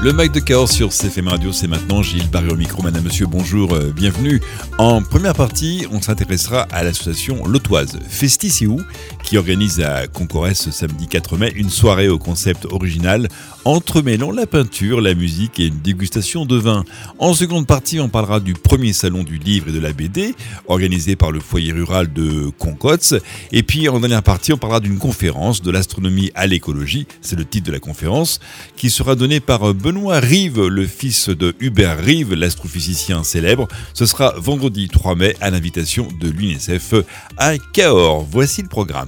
Le Mac de Cahors sur CFM Radio, c'est maintenant. Gilles Barré au micro. Madame, monsieur, bonjour, bienvenue. En première partie, on s'intéressera à l'association lotoise Festi-C'est-Où qui organise à Concorès ce samedi 4 mai une soirée au concept original entremêlant la peinture, la musique et une dégustation de vin. En seconde partie, on parlera du premier salon du livre et de la BD organisé par le foyer rural de Concotz. Et puis en dernière partie, on parlera d'une conférence de l'astronomie à l'écologie, c'est le titre de la conférence, qui sera donnée par Benoît Rive, le fils de Hubert Rive, l'astrophysicien célèbre. Ce sera vendredi 3 mai à l'invitation de l'UNICEF à Cahors. Voici le programme.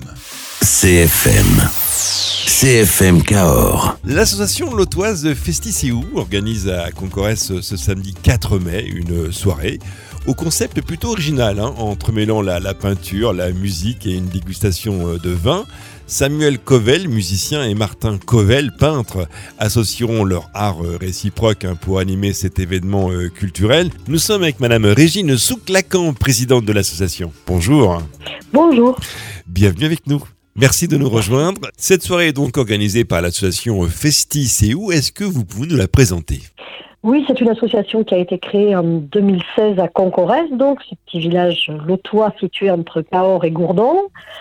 CFM Cahors. L'association lotoise Festi-C'est-Où organise à Concorès ce samedi 4 mai une soirée au concept plutôt original, entremêlant la peinture, la musique et une dégustation de vin. Samuel Covel, musicien, et Martin Covel, peintre, associeront leur art réciproque pour animer cet événement culturel. Nous sommes avec Madame Régine Souclacan, présidente de l'association. Bonjour. Bonjour. Bienvenue avec nous. Merci de nous rejoindre. Cette soirée est donc organisée par l'association Festi-C'est-Où. Est-ce que vous pouvez nous la présenter ? Oui, c'est une association qui a été créée en 2016 à Concorès, donc ce petit village lotois situé entre Cahors et Gourdon,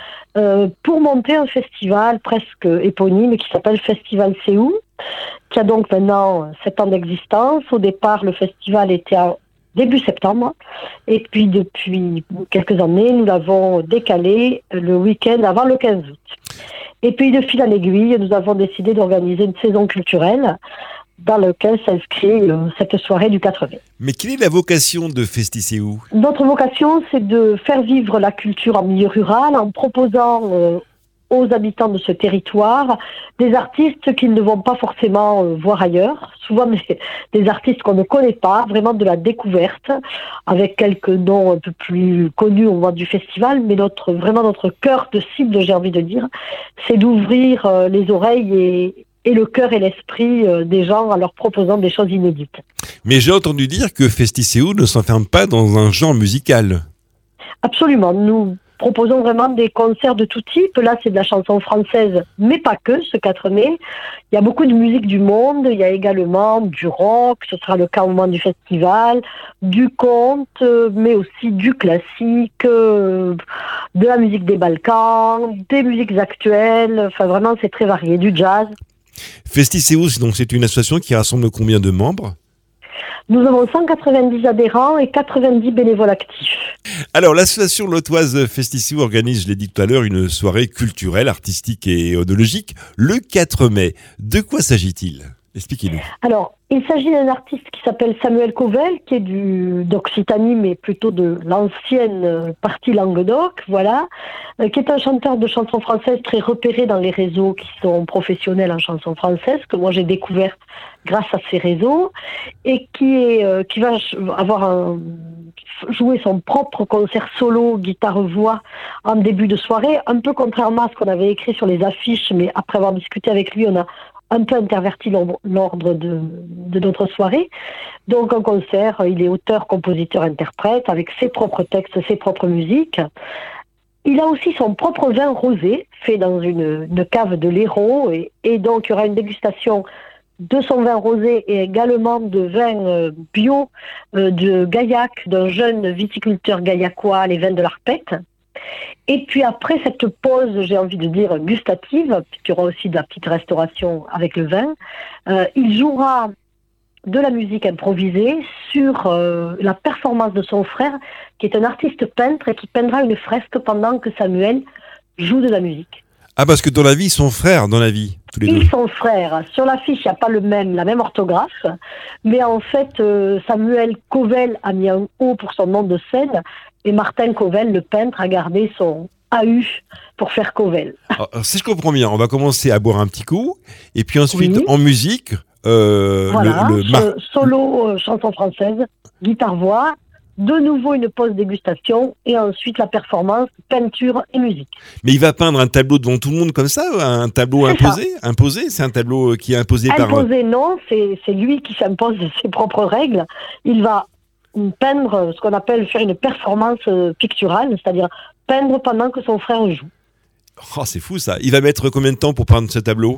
pour monter un festival presque éponyme qui s'appelle Festival C'est-Où, qui a donc maintenant 7 ans d'existence. Au départ, le festival était à début septembre, et puis depuis quelques années, nous l'avons décalé le week-end avant le 15 août. Et puis de fil en aiguille, nous avons décidé d'organiser une saison culturelle dans laquelle s'inscrit cette soirée du 4 mai. Mais quelle est la vocation de Festi-C'est-Où ? Notre vocation, c'est de faire vivre la culture en milieu rural en proposant aux habitants de ce territoire des artistes qu'ils ne vont pas forcément voir ailleurs, souvent des artistes qu'on ne connaît pas, vraiment de la découverte, avec quelques noms un peu plus connus au moment du festival, mais notre cœur de cible, j'ai envie de dire, c'est d'ouvrir les oreilles et le cœur et l'esprit des gens en leur proposant des choses inédites. Mais j'ai entendu dire que Festi-C'est-Où ne s'enferme pas dans un genre musical. Absolument, nous proposons vraiment des concerts de tout type. Là, c'est de la chanson française, mais pas que, ce 4 mai. Il y a beaucoup de musique du monde, il y a également du rock, ce sera le cas au moment du festival, du conte, mais aussi du classique, de la musique des Balkans, des musiques actuelles, enfin vraiment c'est très varié, du jazz. Festi-C'est-Où, donc c'est une association qui rassemble combien de membres ? Nous avons 190 adhérents et 90 bénévoles actifs. Alors, l'association lotoise Festi-C'est-Où organise, je l'ai dit tout à l'heure, une soirée culturelle, artistique et œnologique le 4 mai. De quoi s'agit-il ? Expliquez-nous. Alors, il s'agit d'un artiste qui s'appelle Samuel Covel, qui est d'Occitanie, mais plutôt de l'ancienne partie Languedoc, voilà, qui est un chanteur de chansons françaises très repéré dans les réseaux qui sont professionnels en chansons françaises, que moi j'ai découvert grâce à ces réseaux, et qui va jouer son propre concert solo, guitare-voix, en début de soirée, un peu contrairement à ce qu'on avait écrit sur les affiches, mais après avoir discuté avec lui, on a un peu interverti l'ordre de notre soirée. Donc un concert, il est auteur, compositeur, interprète, avec ses propres textes, ses propres musiques. Il a aussi son propre vin rosé, fait dans une cave de l'Hérault, et donc il y aura une dégustation de son vin rosé et également de vin bio de Gaillac, d'un jeune viticulteur gaillacois, les vins de l'Arpette. Et puis après cette pause, j'ai envie de dire gustative, puisqu'il y aura aussi de la petite restauration avec le vin, il jouera de la musique improvisée sur la performance de son frère, qui est un artiste peintre et qui peindra une fresque pendant que Samuel joue de la musique. Ah, parce que dans la vie, ils sont frères, dans la vie, tous les deux. Ils sont frères. Sur l'affiche, il n'y a pas la même orthographe, mais en fait, Samuel Covel a mis un O pour son nom de scène, et Martin Covel, le peintre, a gardé son AU pour faire Covel. Alors, si je comprends bien, on va commencer à boire un petit coup, et puis ensuite, en musique, voilà, solo, chanson française, guitare-voix, de nouveau une pause dégustation, et ensuite la performance, peinture et musique. Mais il va peindre un tableau devant tout le monde comme ça, un tableau imposé ? Imposé, c'est un tableau qui est imposé par... Imposé, non, c'est lui qui s'impose ses propres règles. Il va peindre ce qu'on appelle faire une performance picturale, c'est-à-dire peindre pendant que son frère joue. Oh, c'est fou ça. Il va mettre combien de temps pour peindre ce tableau ?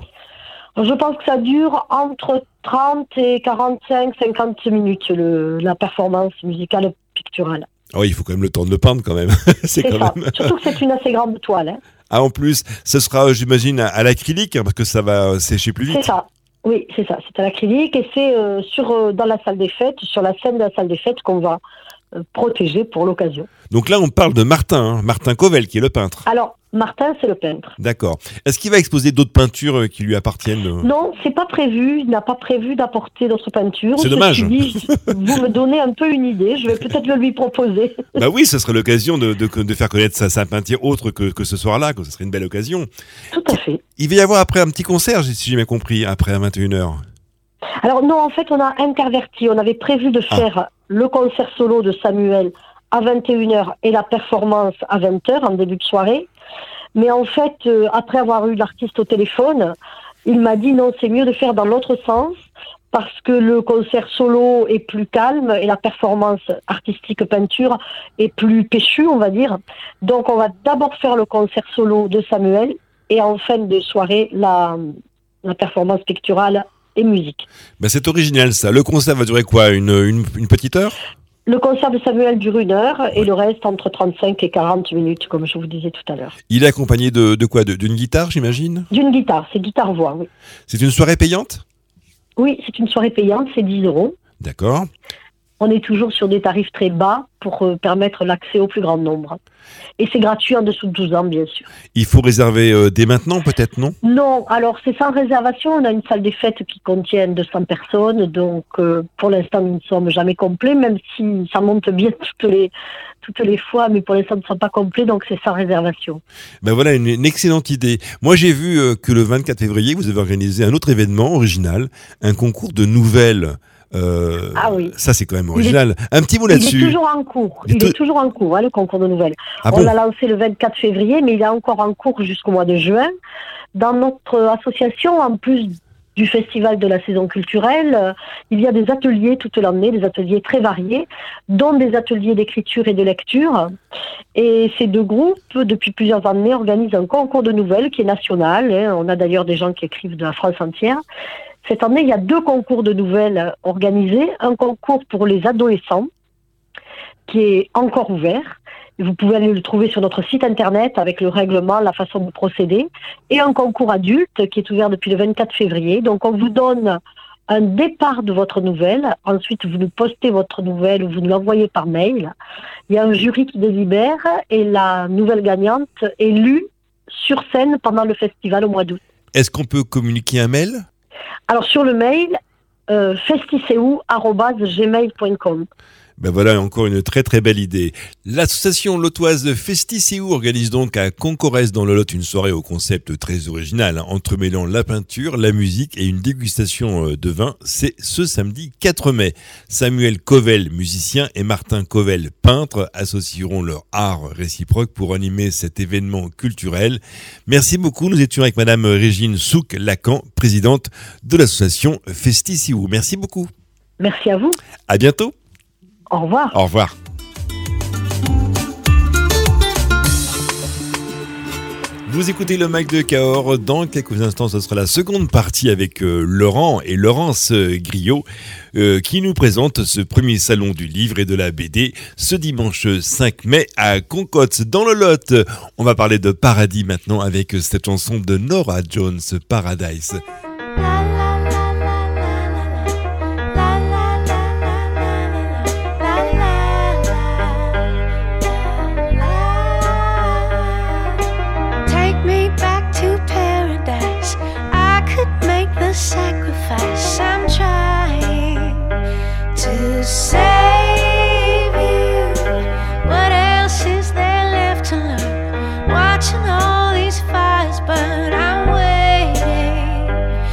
Je pense que ça dure entre 30 et 45, 50 minutes, la performance musicale picturale. Ah oui, il faut quand même le temps de le peindre quand même. C'est quand ça. Même... Surtout que c'est une assez grande toile. Hein. Ah, en plus, ce sera, j'imagine, à l'acrylique, parce que ça va sécher plus vite. C'est ça. Oui, c'est ça. C'est à l'acrylique et c'est dans la salle des fêtes, sur la scène de la salle des fêtes qu'on va protéger pour l'occasion. Donc là, on parle de Martin Covell, qui est le peintre. Alors, Martin, c'est le peintre. D'accord. Est-ce qu'il va exposer d'autres peintures qui lui appartiennent ? Non, c'est pas prévu. Il n'a pas prévu d'apporter d'autres peintures. C'est dommage. Vous me donnez un peu une idée. Je vais peut-être le lui proposer. Bah oui, ce serait l'occasion de faire connaître sa peinture autre que ce soir-là. Ce serait une belle occasion. Tout à fait. Il va y avoir après un petit concert, si j'ai bien compris, après à 21h. Alors non, en fait, on a interverti. On avait prévu de faire le concert solo de Samuel à 21h et la performance à 20h en début de soirée. Mais en fait, après avoir eu l'artiste au téléphone, il m'a dit non, c'est mieux de faire dans l'autre sens parce que le concert solo est plus calme et la performance artistique peinture est plus péchue, on va dire. Donc on va d'abord faire le concert solo de Samuel et en fin de soirée, la performance picturale et musique. Ben c'est original ça. Le concert va durer quoi, une petite heure ? Le concert de Samuel dure 1 heure et le reste entre 35 et 40 minutes, comme je vous disais tout à l'heure. Il est accompagné de quoi ? D'une guitare, j'imagine ? D'une guitare, c'est guitare-voix, oui. C'est une soirée payante ? Oui, c'est une soirée payante, c'est 10 €. D'accord. On est toujours sur des tarifs très bas pour permettre l'accès au plus grand nombre. Et c'est gratuit en dessous de 12 ans, bien sûr. Il faut réserver dès maintenant, peut-être, non ? Non, alors c'est sans réservation. On a une salle des fêtes qui contient 200 personnes. Donc, pour l'instant, nous ne sommes jamais complets, même si ça monte bien toutes les fois. Mais pour l'instant, nous ne sommes pas complets, donc c'est sans réservation. Ben voilà, une excellente idée. Moi, j'ai vu que le 24 février, vous avez organisé un autre événement original, un concours de nouvelles. Ah oui. Ça, c'est quand même original. Un petit mot là-dessus. Il est toujours en cours. Il est toujours en cours, le concours de nouvelles. Ah on l'a lancé le 24 février, mais il est encore en cours jusqu'au mois de juin. Dans notre association, en plus du festival de la saison culturelle, il y a des ateliers toute l'année, des ateliers très variés, dont des ateliers d'écriture et de lecture. Et ces deux groupes, depuis plusieurs années, organisent un concours de nouvelles qui est national. On a d'ailleurs des gens qui écrivent de la France entière. Cette année, il y a 2 concours de nouvelles organisés. Un concours pour les adolescents, qui est encore ouvert. Vous pouvez aller le trouver sur notre site internet avec le règlement, la façon de procéder. Et un concours adulte qui est ouvert depuis le 24 février. Donc, on vous donne un départ de votre nouvelle. Ensuite, vous nous postez votre nouvelle ou vous nous l'envoyez par mail. Il y a un jury qui délibère et la nouvelle gagnante est lue sur scène pendant le festival au mois d'août. Est-ce qu'on peut communiquer un mail ? Alors, sur le mail, festiceu@gmail.com. Ben voilà, encore une très très belle idée. L'association lotoise Festiceu organise donc à Concorès dans le Lot une soirée au concept très original, entremêlant la peinture, la musique et une dégustation de vin. C'est ce samedi 4 mai. Samuel Covell, musicien, et Martin Covell, peintre, associeront leur art réciproque pour animer cet événement culturel. Merci beaucoup. Nous étions avec Madame Régine Souc-Lacan, présidente de l'association Festiceu. Merci beaucoup. Merci à vous. À bientôt. Au revoir. Au revoir. Vous écoutez le Mac de Cahors. Dans quelques instants, ce sera la seconde partie avec Laurent et Laurence Griot qui nous présentent ce premier salon du livre et de la BD ce dimanche 5 mai à Concotz dans le Lot. On va parler de paradis maintenant avec cette chanson de Norah Jones, Paradise. Sacrifice, I'm trying to save you. What else is there left to learn? Watching all these fires burn, I'm waiting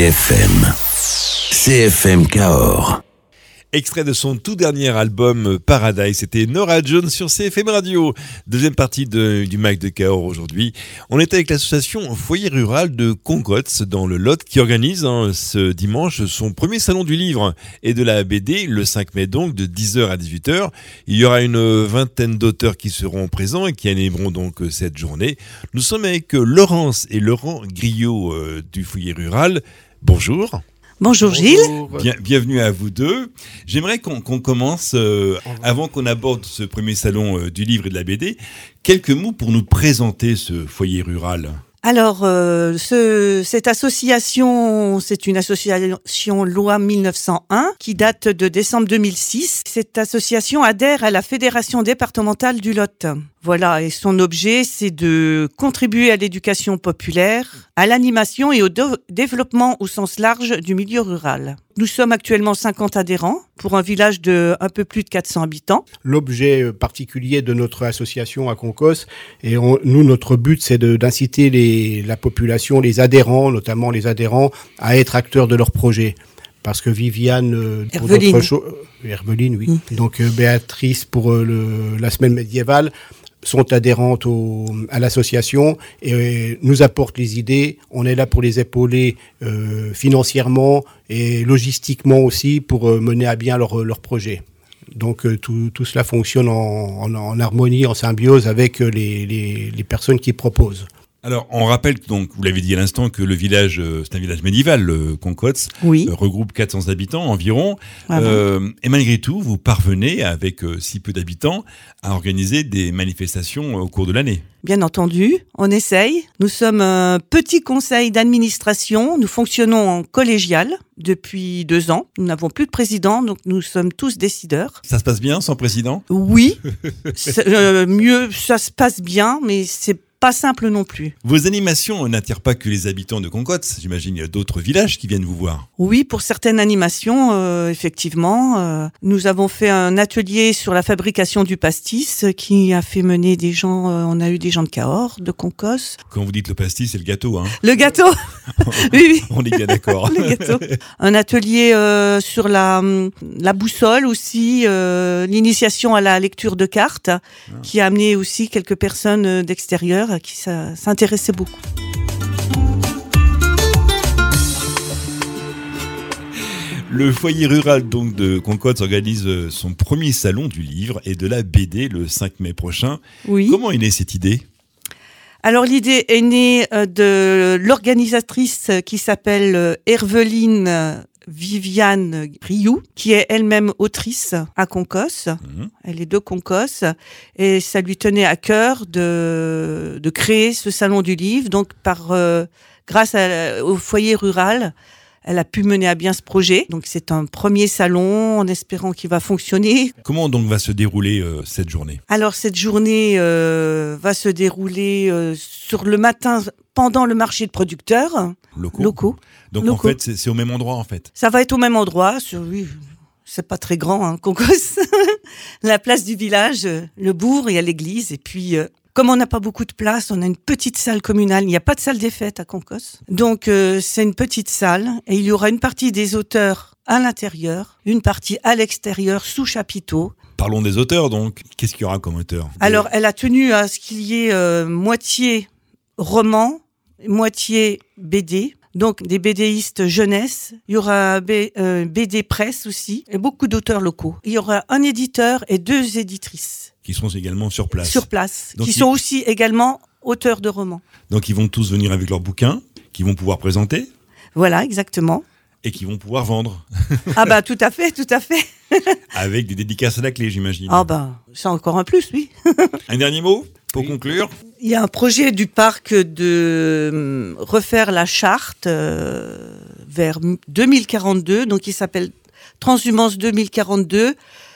CFM. CFM Cahors. Extrait de son tout dernier album Paradise, c'était Norah Jones sur CFM Radio. Deuxième partie du Mag de Cahors aujourd'hui. On est avec l'association Foyer Rural de Concotz dans le Lot qui organise ce dimanche son premier salon du livre et de la BD le 5 mai donc de 10h à 18h. Il y aura une vingtaine d'auteurs qui seront présents et qui animeront donc cette journée. Nous sommes avec Laurence et Laurent Griot du Foyer Rural. Bonjour. Bonjour Gilles. Bienvenue à vous deux. J'aimerais qu'on commence, avant qu'on aborde ce premier salon du livre et de la BD, quelques mots pour nous présenter ce foyer rural. Alors, cette association, c'est une association loi 1901 qui date de décembre 2006. Cette association adhère à la Fédération départementale du Lot. Voilà, et son objet, c'est de contribuer à l'éducation populaire, à l'animation et au développement au sens large du milieu rural. Nous sommes actuellement 50 adhérents pour un village de un peu plus de 400 habitants. L'objet particulier de notre association à Concotz, et notre but, c'est d'inciter la population, les adhérents, notamment les adhérents, à être acteurs de leur projet. Parce que Viviane, Herveline, oui. Donc Béatrice pour la semaine médiévale, sont adhérentes à l'association et nous apportent les idées. On est là pour les épauler financièrement et logistiquement aussi pour mener à bien leur projet. Donc tout cela fonctionne en harmonie, en symbiose avec les personnes qui proposent. Alors, on rappelle donc, vous l'avez dit à l'instant, que le village, c'est un village médiéval, le Concotz, oui. Regroupe 400 habitants environ. Voilà. Et malgré tout, vous parvenez, avec si peu d'habitants, à organiser des manifestations au cours de l'année. Bien entendu, on essaye. Nous sommes un petit conseil d'administration. Nous fonctionnons en collégial depuis 2 ans. Nous n'avons plus de président, donc nous sommes tous décideurs. Ça se passe bien sans président ? Oui, mieux, ça se passe bien, mais c'est pas simple non plus. Vos animations n'attirent pas que les habitants de Concotz. J'imagine qu'il y a d'autres villages qui viennent vous voir. Oui, pour certaines animations, effectivement. Nous avons fait un atelier sur la fabrication du pastis qui a fait mener des gens, on a eu des gens de Cahors, de Concotz. Quand vous dites le pastis, c'est le gâteau, hein ? Le gâteau. Oui. On est bien d'accord. Le gâteau. Un atelier sur la boussole aussi, l'initiation à la lecture de cartes, qui a amené aussi quelques personnes d'extérieur à qui ça s'intéressait beaucoup. Le foyer rural donc de Concotz organise son premier salon du livre et de la BD le 5 mai prochain. Oui. Comment est née cette idée ? Alors l'idée est née de l'organisatrice qui s'appelle Herveline Viviane Rioux, qui est elle-même autrice à Concotz. Elle est de Concotz et ça lui tenait à cœur de créer ce salon du livre. Donc grâce au foyer rural, elle a pu mener à bien ce projet. Donc c'est un premier salon en espérant qu'il va fonctionner. Comment donc va se dérouler cette journée ? Alors cette journée va se dérouler sur le matin pendant le marché de producteurs locaux. Donc locaux. En fait, c'est au même endroit en fait. Ça va être au même endroit. Oui, c'est pas très grand, hein, Concotz. La place du village, le bourg, il y a l'église et puis. Comme on n'a pas beaucoup de place, on a une petite salle communale. Il n'y a pas de salle des fêtes à Concotz. Donc, c'est une petite salle. Et il y aura une partie des auteurs à l'intérieur, une partie à l'extérieur, sous chapiteau. Parlons des auteurs, donc. Qu'est-ce qu'il y aura comme auteur ? Alors, elle a tenu à ce qu'il y ait moitié roman, moitié BD. Donc, des BDistes jeunesse. Il y aura BD presse aussi. Et beaucoup d'auteurs locaux. Il y aura un éditeur et 2 éditrices. Qui seront également sur place. Sur place. Donc, qui sont aussi également auteurs de romans. Donc, ils vont tous venir avec leurs bouquins, qu'ils vont pouvoir présenter. Voilà, exactement. Et qu'ils vont pouvoir vendre. Ah bah, tout à fait, tout à fait. Avec des dédicaces à la clé, j'imagine. Ah bah, c'est encore un plus, oui. Un dernier mot pour conclure ? Il y a un projet du parc de refaire la charte vers 2042, donc il s'appelle Transhumance 2042,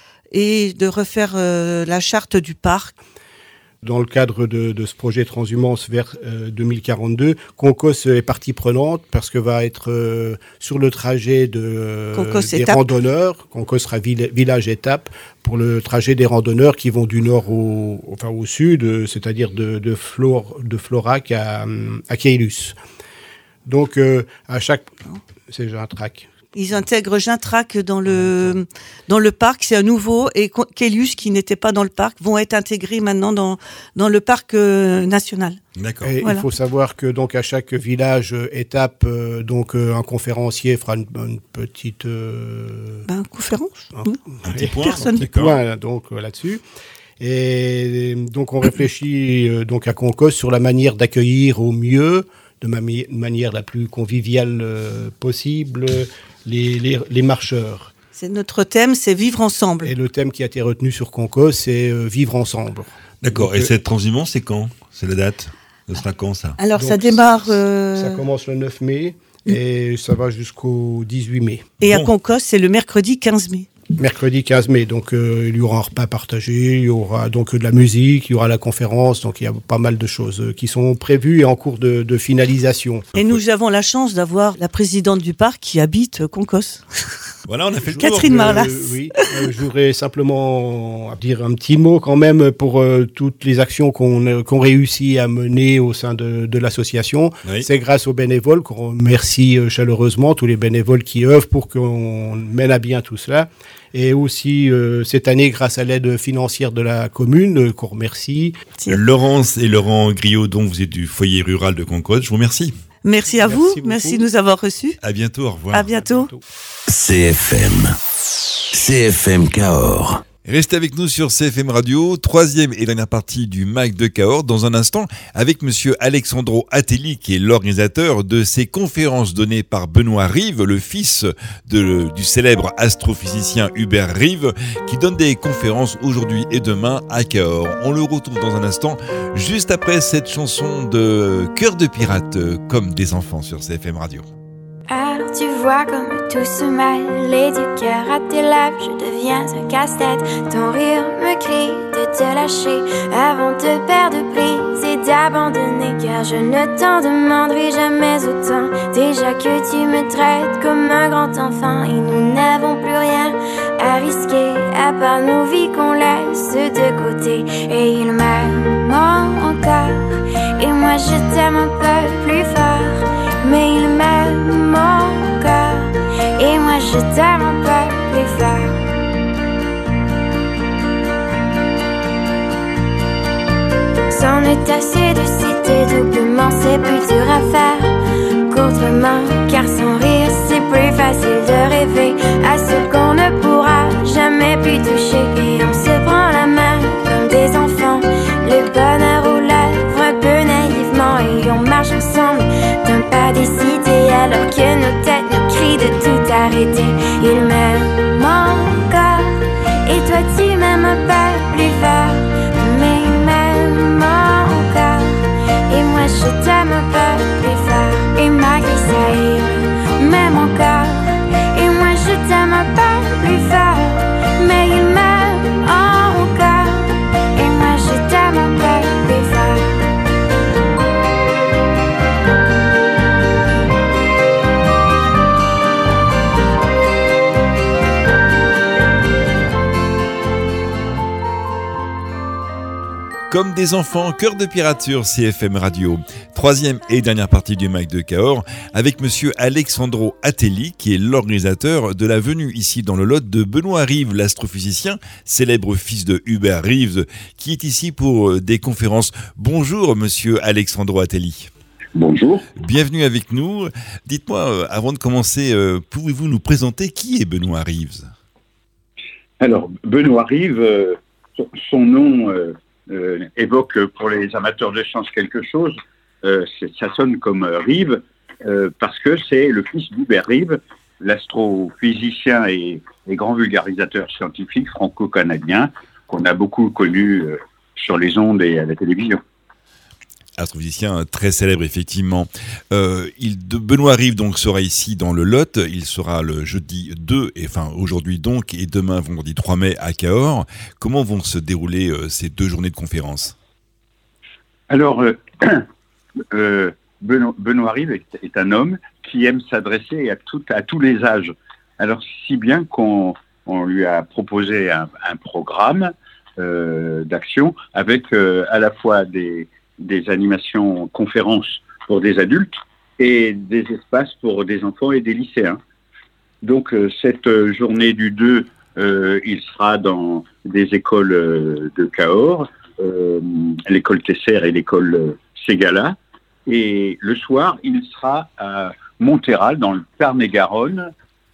et de refaire la charte du parc. Dans le cadre de ce projet Transhumance vers 2042, Concotz est partie prenante parce que va être sur le trajet des randonneurs. Concotz sera village étape pour le trajet des randonneurs qui vont du nord au sud, c'est-à-dire de Florac à Caylus. Donc, à chaque... C'est Gintrac. Ils intègrent Gintrac dans le parc, c'est un nouveau, et Kélius, qui n'était pas dans le parc, vont être intégrés maintenant dans le parc national. D'accord. Et Voilà. il faut savoir que donc à chaque village étape, un conférencier fera une petite Conférence. Un petit point. Personne. D'accord. point donc là-dessus. Et donc on réfléchit donc à Concosse sur la manière d'accueillir au mieux, de manière la plus conviviale possible, les marcheurs. C'est notre thème, c'est vivre ensemble. Et le thème qui a été retenu sur Concosse, c'est vivre ensemble. D'accord. Donc, Et cette transhumance, c'est quand? C'est la date? Ce sera quand, ça? Alors, ça donc, démarre... Ça commence le 9 mai et ça va jusqu'au 18 mai. Et à Bon. Concosse, c'est le mercredi 15 mai. Mercredi 15 mai, donc il y aura un repas partagé, il y aura donc de la musique, il y aura la conférence, donc il y a pas mal de choses qui sont prévues et en cours de finalisation. Et nous avons la chance d'avoir la présidente du parc qui habite Concosse. Voilà, on a fait le tour. Catherine Marlas. Oui, je voudrais simplement dire un petit mot quand même pour toutes les actions qu'on réussit à mener au sein de l'association. Oui. C'est grâce aux bénévoles qu'on remercie chaleureusement, tous les bénévoles qui œuvrent pour qu'on mène à bien tout cela. Et aussi cette année grâce à l'aide financière de la commune qu'on remercie. Laurence et Laurent Griot, dont vous êtes du foyer rural de Concosse, je vous remercie. Merci à Merci vous, beaucoup. merci de nous avoir reçus. À bientôt, au revoir. À bientôt. CFM Cahors. Restez avec nous sur CFM Radio, troisième et dernière partie du MAC de Cahors, dans un instant, avec monsieur Alexandro Atelli, qui est l'organisateur de ces conférences données par Benoît Rive, le fils du célèbre astrophysicien Hubert Rive, qui donne des conférences aujourd'hui et demain à Cahors. On le retrouve dans un instant, juste après cette chanson de Cœur de pirate, comme des enfants sur CFM Radio. Alors tu vois comme tout se mêle et du cœur à tes lèvres je deviens un casse-tête. Ton rire me crie de te lâcher avant de perdre prise et d'abandonner, car je ne t'en demanderai jamais autant. Déjà que tu me traites comme un grand enfant et nous n'avons plus rien à risquer à part nos vies qu'on laisse de côté. Et il m'aime encore et moi je t'aime un peu plus fort. Mais il m'aime encore et moi je t'aime un peu plus fort. C'en est assez de citer doublement, c'est plus dur à faire qu'autrement, car sans rire c'est plus facile de rêver à ce qu'on ne pourra jamais plus toucher. Et on se prend la main comme des enfants, le bonheur aux lèvres un peu naïvement, et on marche ensemble d'un pas décidé alors que nos têtes nous crient de tout arrêter. Il m'aime encore et toi tu m'aimes un peu plus fort, mais il m'aime encore et moi je t'aime un peu plus fort. Et malgré ça il m'aime encore et moi je t'aime un peu plus fort, mais il m'aime encore et moi je t'aime un peu plus fort. Comme des enfants, Cœur de pirate sur CFM Radio. Troisième et dernière partie du MAC de Cahors, avec monsieur Alexandro Atelli, qui est l'organisateur de la venue ici dans le Lot de Benoît Rive, l'astrophysicien, célèbre fils de Hubert Rive, qui est ici pour des conférences. Bonjour monsieur Alexandro Atelli. Bonjour. Bienvenue avec nous. Dites-moi, avant de commencer, pouvez-vous nous présenter qui est Benoît Rive ? Alors, Benoît Rive, son nom évoque pour les amateurs de science quelque chose. Ça sonne comme Rive, parce que c'est le fils d'Hubert Rive, l'astrophysicien et grand vulgarisateur scientifique franco-canadien, qu'on a beaucoup connu sur les ondes et à la télévision. Astrophysicien très célèbre, effectivement. Benoît Rive donc sera ici dans le Lot. Il sera le jeudi 2, aujourd'hui donc, et demain, vendredi 3 mai à Cahors. Comment vont se dérouler ces 2 journées de conférence ? Alors, Benoît Rive est un homme qui aime s'adresser à tous les âges. Alors, si bien qu'on lui a proposé un programme d'action avec à la fois des animations conférences pour des adultes et des espaces pour des enfants et des lycéens. Donc cette journée du 2, il sera dans des écoles de Cahors, l'école Tesser et l'école Ségala. Et le soir, il sera à Monthéral, dans le Tarn-et-Garonne.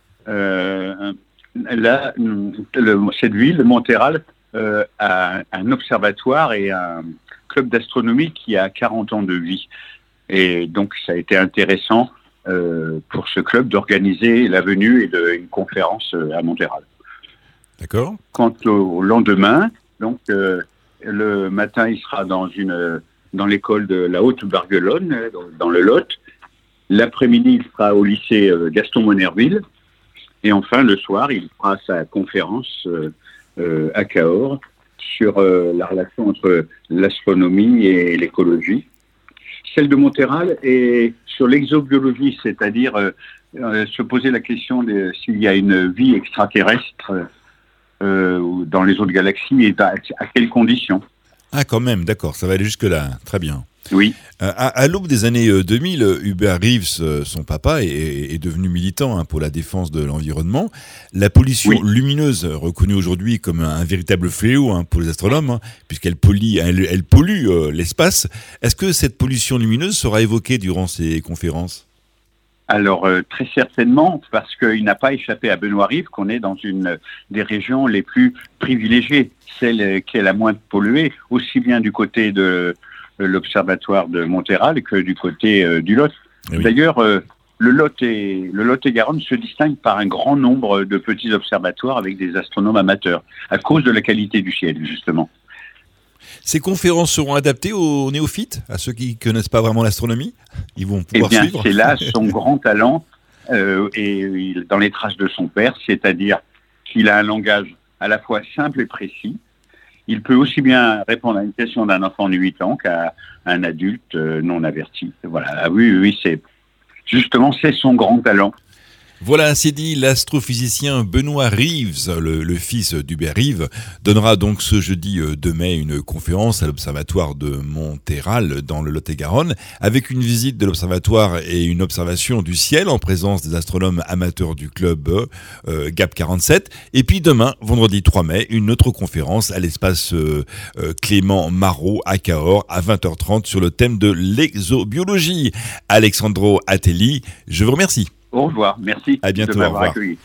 Cette ville, Monthéral, a un observatoire et un club d'astronomie qui a 40 ans de vie. Et donc, ça a été intéressant pour ce club d'organiser la venue et une conférence à Monthéral. D'accord. Quant au lendemain, donc le matin, il sera dans l'école de la Haute-Barguelonne, dans le Lot. L'après-midi, il sera au lycée Gaston Monnerville. Et enfin, le soir, il fera sa conférence à Cahors sur la relation entre l'astronomie et l'écologie. Celle de Monthéral est sur l'exobiologie, c'est-à-dire se poser la question de s'il y a une vie extraterrestre dans les autres galaxies et à quelles conditions. Ah, quand même, d'accord, ça va aller jusque-là, très bien. Oui. À l'aube des années 2000, Hubert Reeves, son papa, est devenu militant pour la défense de l'environnement. La pollution lumineuse, reconnue aujourd'hui comme un véritable fléau pour les astronomes, puisqu'elle pollue l'espace. Est-ce que cette pollution lumineuse sera évoquée durant ces conférences ? Alors, très certainement, parce qu'il n'a pas échappé à Benoît Rive qu'on est dans une des régions les plus privilégiées, celle qui est la moins polluée, aussi bien du côté de l'observatoire de Monthéral que du côté du Lot. Oui. D'ailleurs, le Lot et Garonne se distinguent par un grand nombre de petits observatoires avec des astronomes amateurs, à cause de la qualité du ciel, justement. Ces conférences seront adaptées aux néophytes, à ceux qui ne connaissent pas vraiment l'astronomie ? Ils vont pouvoir suivre. C'est là son grand talent, et dans les traces de son père, c'est-à-dire qu'il a un langage à la fois simple et précis. Il peut aussi bien répondre à une question d'un enfant de 8 ans qu'à un adulte non averti. Voilà, oui, c'est son grand talent. Voilà, c'est dit, l'astrophysicien Benoît Reeves, le fils d'Hubert Reeves, donnera donc ce jeudi 2 mai une conférence à l'observatoire de Monthéral dans le Lot-et-Garonne, avec une visite de l'observatoire et une observation du ciel en présence des astronomes amateurs du club GAP 47. Et puis demain, vendredi 3 mai, une autre conférence à l'espace Clément Marot à Cahors à 20h30 sur le thème de l'exobiologie. Alexandro Atelli, je vous remercie. Au revoir, merci à bientôt, de m'avoir accueilli.